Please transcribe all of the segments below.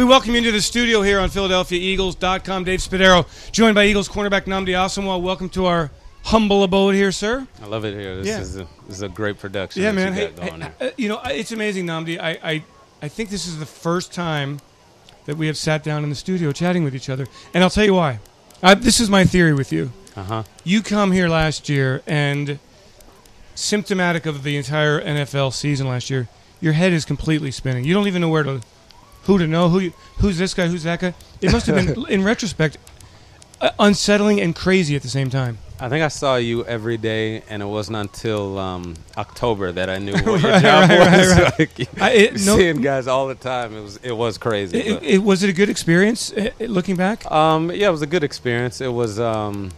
welcome you into the studio here on PhiladelphiaEagles.com. Dave Spadaro, joined by Eagles cornerback Nnamdi Asomugha. Welcome to our humble abode here, sir. I love it here. This is a great production. Yeah, man. It's amazing, Nnamdi. I think this is the first time that we have sat down in the studio chatting with each other, and I'll tell you why. This is my theory with you. You come here last year, and symptomatic of the entire NFL season last year, your head is completely spinning. You don't even know who's this guy, who's that guy. It must have been, in retrospect, unsettling and crazy at the same time. I think I saw you every day, and it wasn't until October that I knew what your job was. Seeing guys all the time, it was crazy. Was it a good experience, looking back? Yeah, it was a good experience. It was a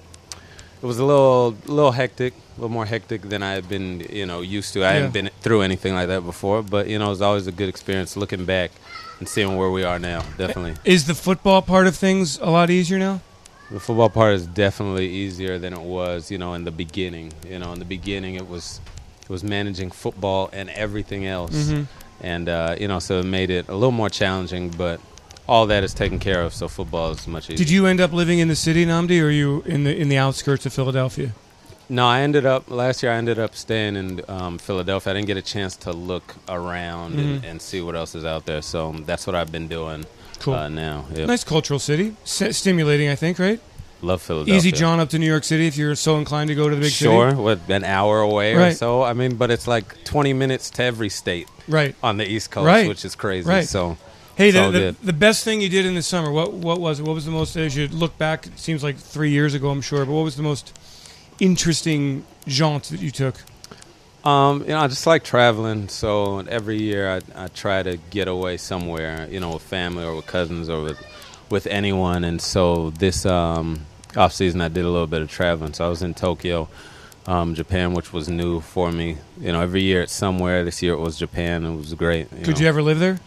little hectic, a little more hectic than I had been, used to. I hadn't been through anything like that before, but it was always a good experience looking back and seeing where we are now. Definitely. Is the football part of things a lot easier now? The football part is definitely easier than it was, in the beginning. In the beginning, it was managing football and everything else, and so it made it a little more challenging. But all that is taken care of, so football is much easier. Did you end up living in the city, Nnamdi, or are you in the outskirts of Philadelphia? No, last year I ended up staying in Philadelphia. I didn't get a chance to look around and see what else is out there, so that's what I've been doing. Cool. Now. Yep. Nice cultural city. Stimulating, I think, right? Love Philadelphia. Easy jaunt up to New York City if you're so inclined to go to the big city. Sure, an hour away or so. I mean, but it's like 20 minutes to every state on the East Coast, which is crazy. Right. So, hey, the best thing you did in the summer, what was it? What was the most, as you look back, it seems like 3 years ago, I'm sure, but what was the most interesting jaunt that you took? I just like traveling, so every year I try to get away somewhere, with family or with cousins or with anyone. And so this off season I did a little bit of traveling. So I was in Tokyo, Japan, which was new for me. Every year it's somewhere. This year it was Japan. It was great. Could you ever live there?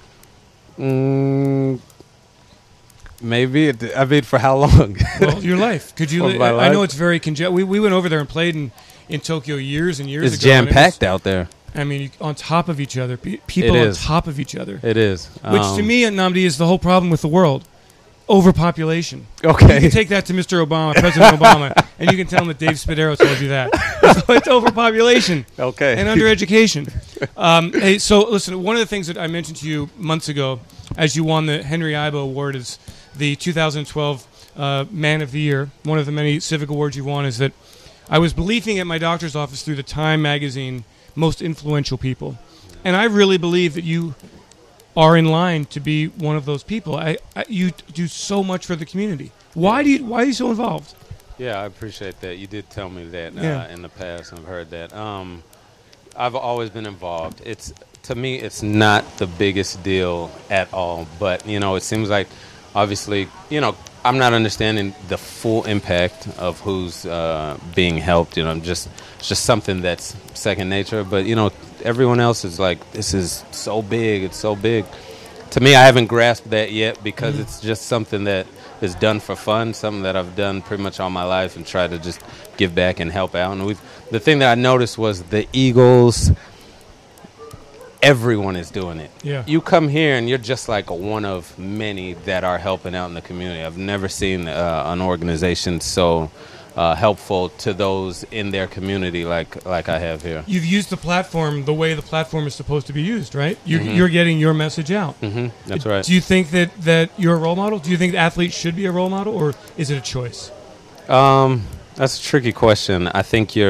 Maybe. I mean, for how long? Well, your life. Could you? I know it's very congested. We went over there and played in Tokyo years and years ago. It's jam-packed out there. I mean, on top of each other. People on top of each other. It is. Which, to me, Nnamdi, is the whole problem with the world. Overpopulation. Okay. You can take that to Mr. Obama, President Obama, and you can tell him that Dave Spadaro told you that. It's overpopulation. Okay. And undereducation. Hey, so, listen, one of the things that I mentioned to you months ago, as you won the Henry Ibo Award as the 2012 Man of the Year, one of the many civic awards you won, is that I was briefing at my doctor's office through the Time magazine most influential people. And I really believe that you are in line to be one of those people. You do so much for the community. Why are you so involved? Yeah, I appreciate that. You did tell me that in the past. I've heard that. I've always been involved. To me, it's not the biggest deal at all. But, it seems like, obviously, I'm not understanding the full impact of who's being helped. It's just something that's second nature. But, everyone else is like, this is so big. It's so big. To me, I haven't grasped that yet because it's just something that is done for fun, something that I've done pretty much all my life and try to just give back and help out. And the thing that I noticed was the Eagles, everyone is doing it. Yeah. You come here and you're just like one of many that are helping out in the community. I've never seen an organization so helpful to those in their community like I have here. You've used the platform the way the platform is supposed to be used, right? You're getting your message out. That's right. Do you think that you're a role model? Do you think athletes should be a role model, or is it a choice? That's a tricky question. I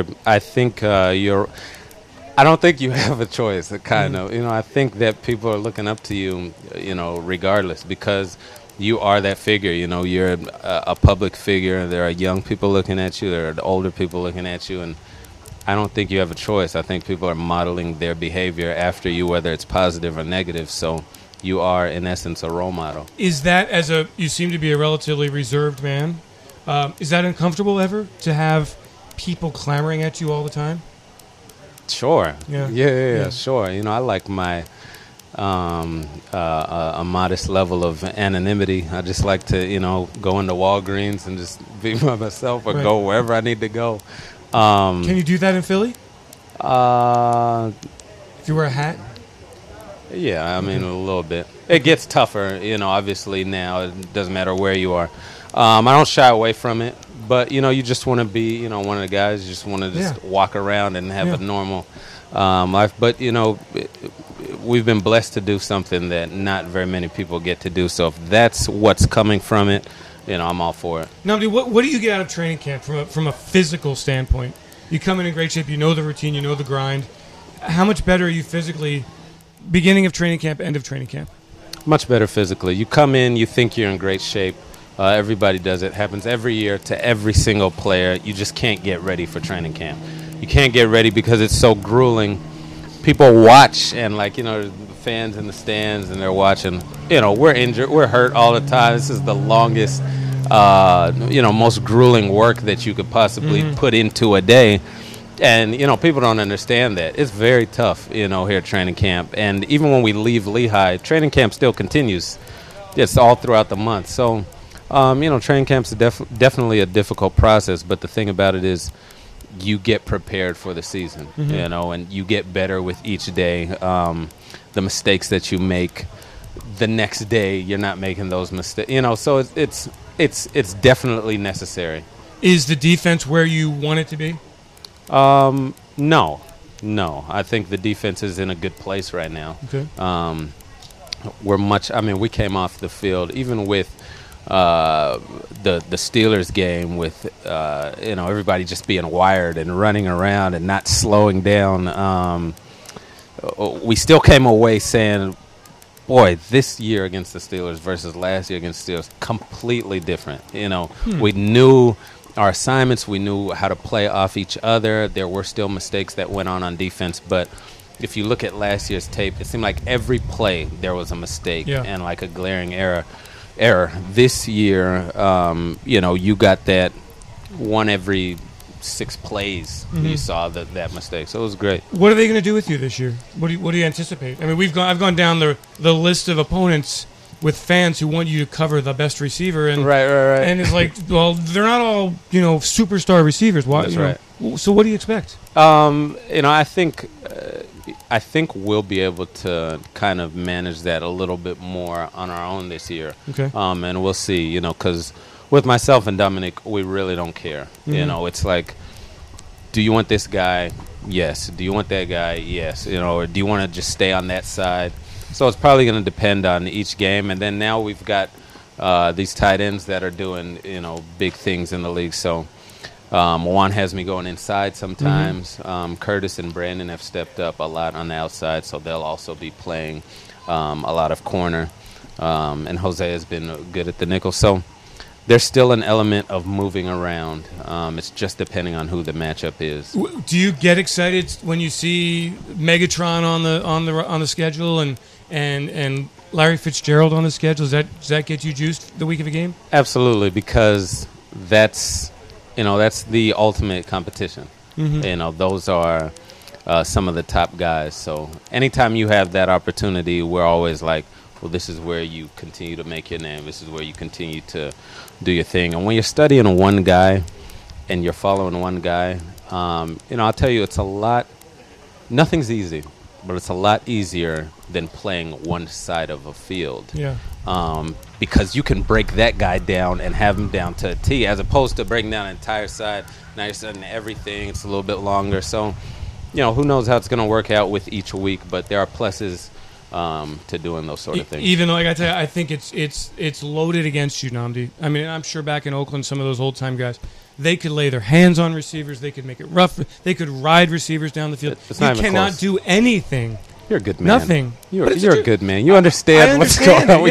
don't think you have a choice, kind of. I think that people are looking up to you, regardless, because you are that figure. You're a public figure. There are young people looking at you. There are older people looking at you. And I don't think you have a choice. I think people are modeling their behavior after you, whether it's positive or negative. So you are, in essence, a role model. Is that, you seem to be a relatively reserved man, is that uncomfortable ever to have people clamoring at you all the time? Sure. Yeah. Sure. I like my a modest level of anonymity. I just like to, go into Walgreens and just be by myself or go wherever I need to go. Can you do that in Philly? If you wear a hat? Yeah, I mean, a little bit. It gets tougher, obviously now. It doesn't matter where you are. I don't shy away from it, but, you just want to be, one of the guys. You just want to just walk around and have a normal life. But, we've been blessed to do something that not very many people get to do. So if that's what's coming from it, I'm all for it. Now, what do you get out of training camp from a physical standpoint? You come in great shape. You know the routine. You know the grind. How much better are you physically beginning of training camp, end of training camp? Much better physically. You come in, you think you're in great shape. Everybody does it. Happens every year to every single player. You just can't get ready for training camp. You can't get ready because it's so grueling. People watch and, the fans in the stands, and they're watching. We're injured. We're hurt all the time. This is the longest, most grueling work that you could possibly put into a day. And, people don't understand that. It's very tough, here at training camp. And even when we leave Lehigh, training camp still continues. It's all throughout the month. So, training camp's definitely a difficult process. But the thing about it is you get prepared for the season, and you get better with each day. The mistakes that you make the next day, you're not making those mistakes. So it's definitely necessary. Is the defense where you want it to be? No. I think the defense is in a good place right now. Okay. We came off the field even with the Steelers game with everybody just being wired and running around and not slowing down. We still came away saying, boy, this year against the Steelers versus last year against the Steelers, completely different. We knew our assignments. We knew how to play off each other. There were still mistakes that went on defense, but if you look at last year's tape, it seemed like every play there was a mistake and like a glaring error. This year, you got that one every 6 plays you saw that mistake. So it was great. What are they going to do with you this year? What do you anticipate? I mean, I've gone down the list of opponents with fans who want you to cover the best receiver, and right. And it's like, well, they're not all superstar receivers. Why? That's right. So what do you expect? I think we'll be able to kind of manage that a little bit more on our own this year. Okay. And we'll see. Because with myself and Dominic, we really don't care. It's like, do you want this guy? Yes. Do you want that guy? Yes. Or do you want to just stay on that side? So it's probably going to depend on each game. And then now we've got these tight ends that are doing, big things in the league. So Juan has me going inside sometimes. Curtis and Brandon have stepped up a lot on the outside, so they'll also be playing a lot of corner. And Jose has been good at the nickel. So there's still an element of moving around. It's just depending on who the matchup is. Do you get excited when you see Megatron on the schedule and Larry Fitzgerald on the schedule? Does that get you juiced the week of a game? Absolutely, because that's the ultimate competition. Those are some of the top guys. So anytime you have that opportunity, we're always like, well, this is where you continue to make your name. This is where you continue to do your thing. And when you're studying one guy and you're following one guy, I'll tell you, it's a lot. Nothing's easy, but it's a lot easier than playing one side of a field. Yeah. Because you can break that guy down and have him down to a T, as opposed to breaking down an entire side. Now you're studying everything. It's a little bit longer. So, who knows how it's going to work out with each week, but there are pluses to doing those sort of things. Even though, like I tell you, I think it's loaded against you, Nnamdi. I mean, I'm sure back in Oakland, some of those old-time guys, they could lay their hands on receivers. They could make it rough. They could ride receivers down the field. You cannot do anything. You're a good man. Nothing. You're a good man. You understand what's going on.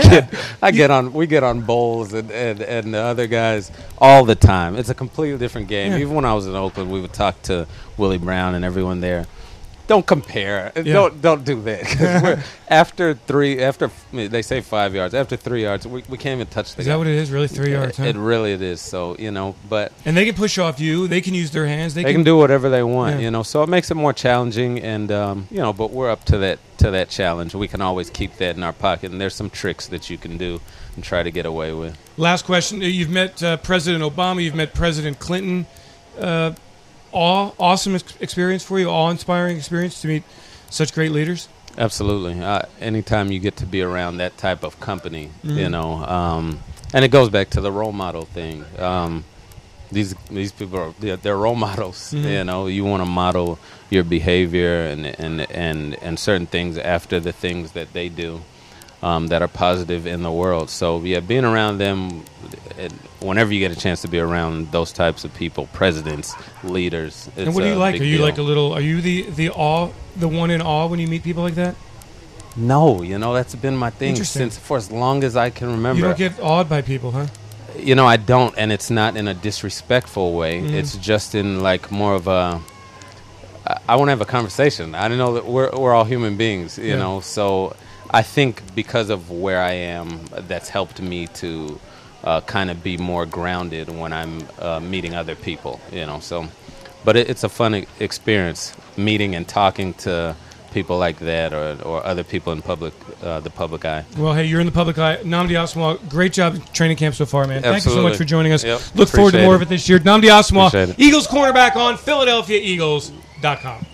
We get on Bowles and the other guys all the time. It's a completely different game. Even when I was in Oakland, we would talk to Willie Brown and everyone there. Don't compare. Yeah. Don't do that. 'Cause after they say 5 yards. After 3 yards, we can't even touch the guy. Is that what it is? Really, 3 yards? Huh? It really is. So but and they can push off you. They can use their hands. They can do whatever they want. So it makes it more challenging. And but we're up to that challenge. We can always keep that in our pocket. And there's some tricks that you can do and try to get away with. Last question: you've met President Obama. You've met President Clinton. Awesome experience for you, awe-inspiring experience to meet such great leaders? Absolutely. Anytime you get to be around that type of company, you know, and it goes back to the role model thing. These people are they're role models. You know, you want to model your behavior and certain things after the things that they do that are positive in the world. So yeah, being around them, whenever you get a chance to be around those types of people, presidents, leaders. It's and what do you like? Are you deal. like a little? Are you the one in awe when you meet people like that? No, you know, that's been my thing Interesting. since for as long as I can remember. You don't get awed by people, huh? You know, I don't, and it's not in a disrespectful way. It's just in like more of a. I want to have a conversation. I don't know that we're all human beings, you know. So I think because of where I am, that's helped me to kind of be more grounded when I'm meeting other people, you know. So, but it's a fun experience meeting and talking to people like that or other people in the public eye. Well, hey, you're in the public eye. Nnamdi Asomugha, great job training camp so far, man. Absolutely. Thank you so much for joining us. Yep. Look forward to more of it this year. Nnamdi Asomugha, Appreciate it. Eagles cornerback on PhiladelphiaEagles.com.